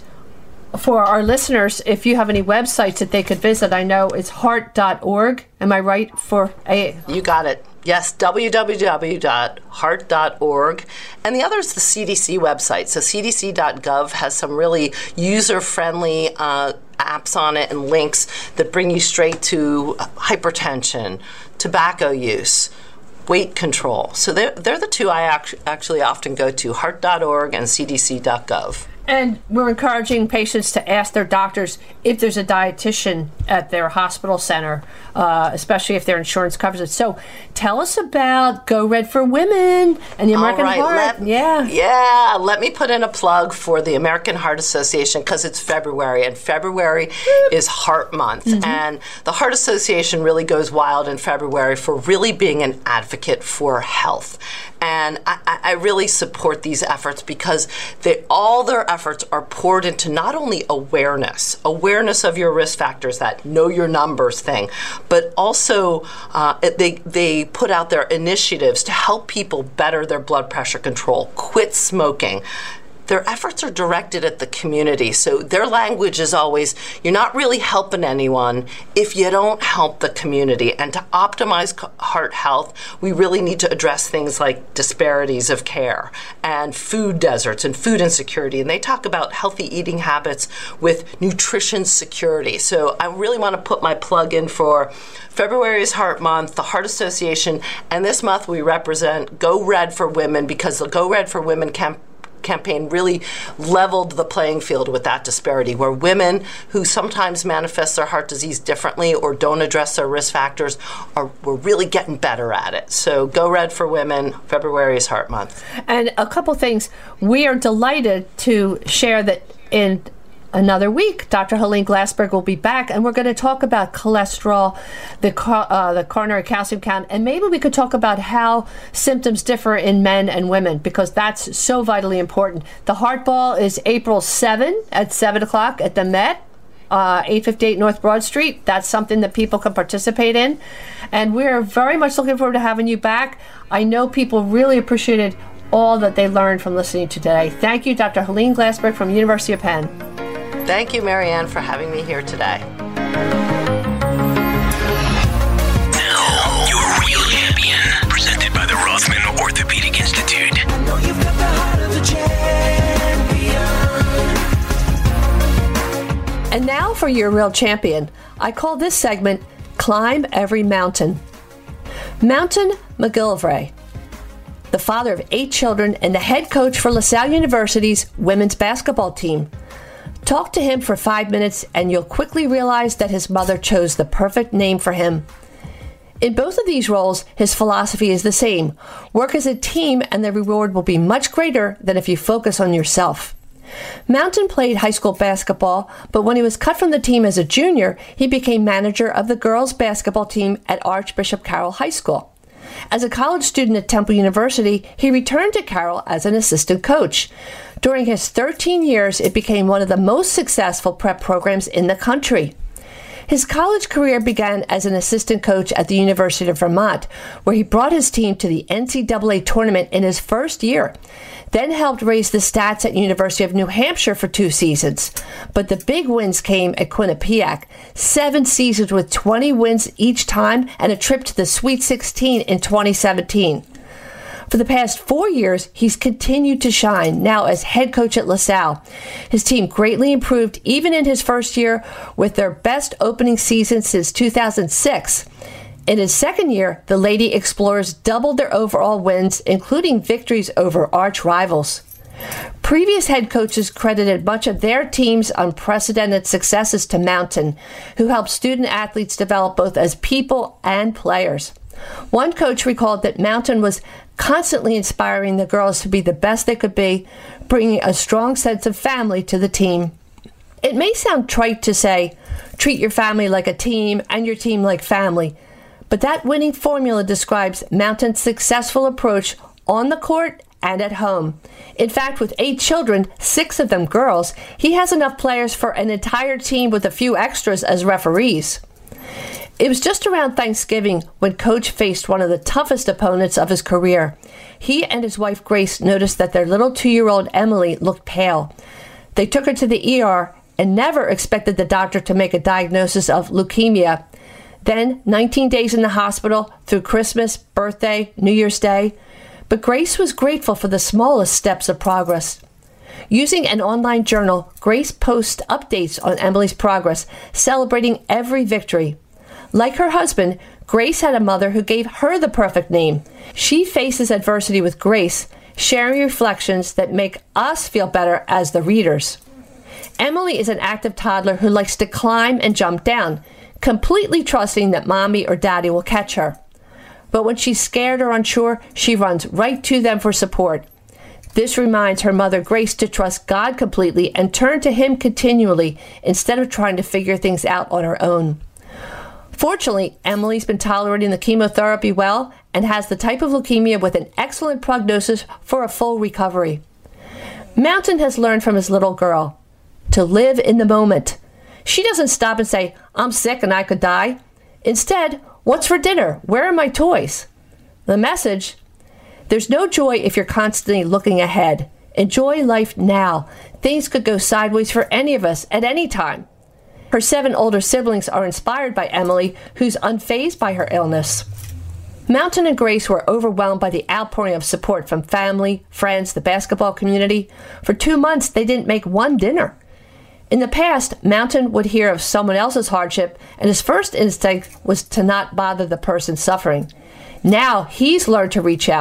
for our listeners, if you have any websites that they could visit, I know it's heart dot org. Am I right? For a You got it. Yes, w w w dot heart dot org. And the other is the C D C website. So c d c dot gov has some really user-friendly uh, apps on it and links that bring you straight to hypertension, tobacco use, weight control. So they're, they're the two I act- actually often go to, heart dot org and c d c dot gov. And we're encouraging patients to ask their doctors if there's a dietitian at their hospital center, uh, especially if their insurance covers it. So tell us about Go Red for Women and the American All right, Heart. Let, yeah. Yeah, let me put in a plug for the American Heart Association because it's February, and February Beep. is Heart Month. Mm-hmm. And the Heart Association really goes wild in February for really being an advocate for health. And I, I really support these efforts because they, all their efforts are poured into not only awareness, awareness of your risk factors, that know your numbers thing, but also uh, they, they put out their initiatives to help people better their blood pressure control, quit smoking. Their efforts are directed at the community. So their language is always, you're not really helping anyone if you don't help the community. And to optimize heart health, we really need to address things like disparities of care and food deserts and food insecurity. And they talk about healthy eating habits with nutrition security. So I really want to put my plug in for February is Heart Month, the Heart Association, and this month we represent Go Red for Women because the Go Red for Women camp campaign really leveled the playing field with that disparity, where women who sometimes manifest their heart disease differently or don't address their risk factors are we're really getting better at it. So go red for women. February is Heart Month. And a couple things. We are delighted to share that in another week, Doctor Helene Glassberg will be back, and we're going to talk about cholesterol, the uh, the coronary calcium count, and maybe we could talk about how symptoms differ in men and women, because that's so vitally important. The Heart Ball is April seventh at seven o'clock at the Met, uh, eight fifty-eight North Broad Street. That's something that people can participate in, and we're very much looking forward to having you back. I know people really appreciated all that they learned from listening to today. Thank you, Doctor Helene Glassberg from University of Penn. Thank you, Marianne, for having me here today. Now, your real champion, presented by the Rothman Orthopedic Institute. I know you've got the heart of a champion. And now for your real champion. I call this segment Climb Every Mountain. Mountain McGillivray, the father of eight children and the head coach for LaSalle University's women's basketball team. Talk to him for five minutes and you'll quickly realize that his mother chose the perfect name for him. In both of these roles, his philosophy is the same. Work as a team and the reward will be much greater than if you focus on yourself. Mountain played high school basketball, but when he was cut from the team as a junior, he became manager of the girls' basketball team at Archbishop Carroll High School. As a college student at Temple University, he returned to Carroll as an assistant coach. During his thirteen years, it became one of the most successful prep programs in the country. His college career began as an assistant coach at the University of Vermont, where he brought his team to the N C double A tournament in his first year, then helped raise the stats at University of New Hampshire for two seasons. But the big wins came at Quinnipiac, seven seasons with twenty wins each time and a trip to the Sweet sixteen in twenty seventeen. For the past four years, he's continued to shine, now as head coach at LaSalle. His team greatly improved even in his first year with their best opening season since two thousand six. In his second year, the Lady Explorers doubled their overall wins, including victories over arch rivals. Previous head coaches credited much of their team's unprecedented successes to Mountain, who helped student athletes develop both as people and players. One coach recalled that Mountain was constantly inspiring the girls to be the best they could be, bringing a strong sense of family to the team. It may sound trite to say, treat your family like a team and your team like family, but that winning formula describes Mountain's successful approach on the court and at home. In fact, with eight children, six of them girls, he has enough players for an entire team with a few extras as referees. It was just around Thanksgiving when Coach faced one of the toughest opponents of his career. He and his wife Grace noticed that their little two-year-old Emily looked pale. They took her to the E R and never expected the doctor to make a diagnosis of leukemia. Then nineteen days in the hospital through Christmas, birthday, New Year's Day. But Grace was grateful for the smallest steps of progress. Using an online journal, Grace posts updates on Emily's progress, celebrating every victory. Like her husband, Grace had a mother who gave her the perfect name. She faces adversity with grace, sharing reflections that make us feel better as the readers. Emily is an active toddler who likes to climb and jump down, completely trusting that mommy or daddy will catch her. But when she's scared or unsure, she runs right to them for support. This reminds her mother Grace to trust God completely and turn to Him continually instead of trying to figure things out on her own. Fortunately, Emily's been tolerating the chemotherapy well and has the type of leukemia with an excellent prognosis for a full recovery. Mountain has learned from his little girl to live in the moment. She doesn't stop and say, I'm sick and I could die. Instead, what's for dinner? Where are my toys? The message: there's no joy if you're constantly looking ahead. Enjoy life now. Things could go sideways for any of us at any time. Her seven older siblings are inspired by Emily, who's unfazed by her illness. Mountain and Grace were overwhelmed by the outpouring of support from family, friends, the basketball community. For two months, they didn't make one dinner. In the past, Mountain would hear of someone else's hardship, and his first instinct was to not bother the person suffering. Now he's learned to reach out,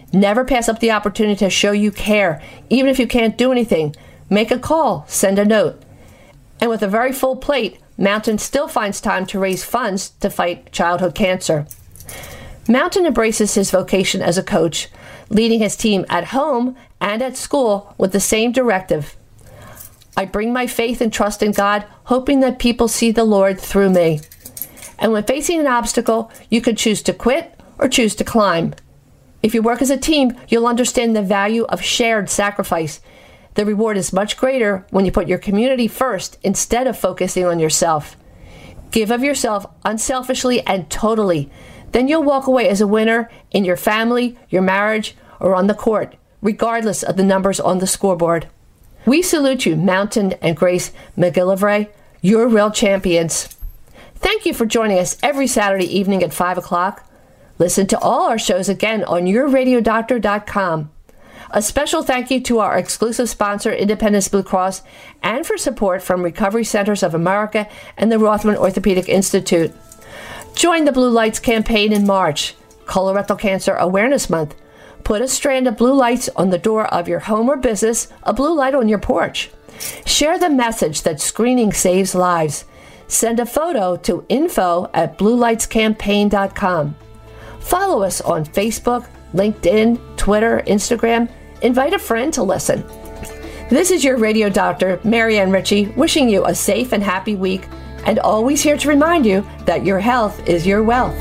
Never pass up the opportunity to show you care. Even if you can't do anything, make a call, send a note. And with a very full plate, Mountain still finds time to raise funds to fight childhood cancer. Mountain embraces his vocation as a coach, leading his team at home and at school with the same directive. I bring my faith and trust in God, hoping that people see the Lord through me. And when facing an obstacle, you can choose to quit or choose to climb. If you work as a team, you'll understand the value of shared sacrifice. The reward is much greater when you put your community first instead of focusing on yourself. Give of yourself unselfishly and totally. Then you'll walk away as a winner in your family, your marriage, or on the court, regardless of the numbers on the scoreboard. We salute you, Mountain and Grace McGillivray. You're real champions. Thank you for joining us every Saturday evening at five o'clock. Listen to all our shows again on your radio doctor dot com. A special thank you to our exclusive sponsor, Independence Blue Cross, and for support from Recovery Centers of America and the Rothman Orthopedic Institute. Join the Blue Lights campaign in March, Colorectal Cancer Awareness Month. Put a strand of blue lights on the door of your home or business, a blue light on your porch. Share the message that screening saves lives. Send a photo to info at blue lights campaign dot com. Follow us on Facebook, LinkedIn, Twitter, Instagram. Invite a friend to listen. This is your radio doctor, Marianne Ritchie, wishing you a safe and happy week, and always here to remind you that your health is your wealth.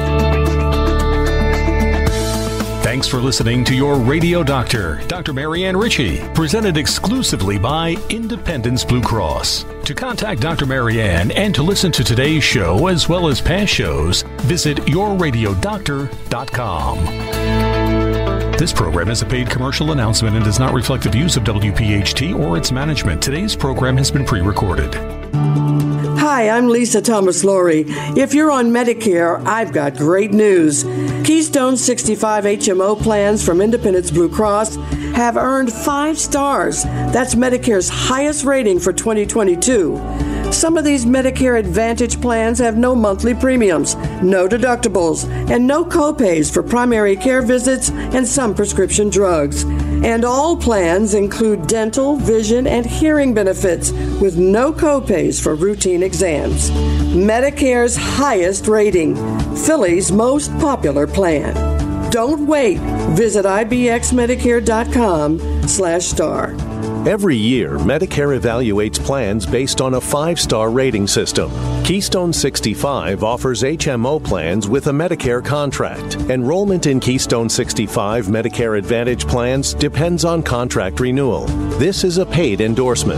Thanks for listening to Your Radio Doctor, Doctor Marianne Ritchie, presented exclusively by Independence Blue Cross. To contact Doctor Marianne and to listen to today's show as well as past shows, visit your radio doctor dot com. This program is a paid commercial announcement and does not reflect the views of W P H T or its management. Today's program has been pre-recorded. Hi, I'm Lisa Thomas Laurie. If you're on Medicare, I've got great news. Keystone sixty-five H M O plans from Independence Blue Cross have earned five stars. That's Medicare's highest rating for twenty twenty-two. Some of these Medicare Advantage plans have no monthly premiums, no deductibles, and no copays for primary care visits and some prescription drugs. And all plans include dental, vision, and hearing benefits with no copays for routine exams. Medicare's highest rating, Philly's most popular plan. Don't wait. Visit I B X medicare dot com slash star. Every year, Medicare evaluates plans based on a five-star rating system. Keystone sixty-five offers H M O plans with a Medicare contract. Enrollment in Keystone sixty-five Medicare Advantage plans depends on contract renewal. This is a paid endorsement.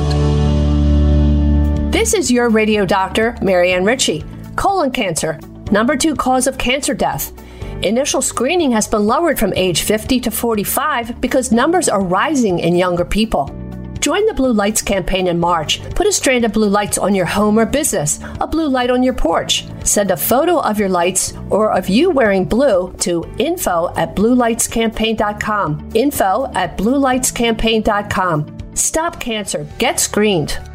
This is your radio doctor, Marianne Ritchie. Colon cancer, number two cause of cancer death. Initial screening has been lowered from age fifty to forty-five because numbers are rising in younger people. Join the Blue Lights campaign in March. Put a strand of blue lights on your home or business, a blue light on your porch. Send a photo of your lights or of you wearing blue to info at blue lights campaign dot com. Info at blue lights campaign dot com. Stop cancer. Get screened.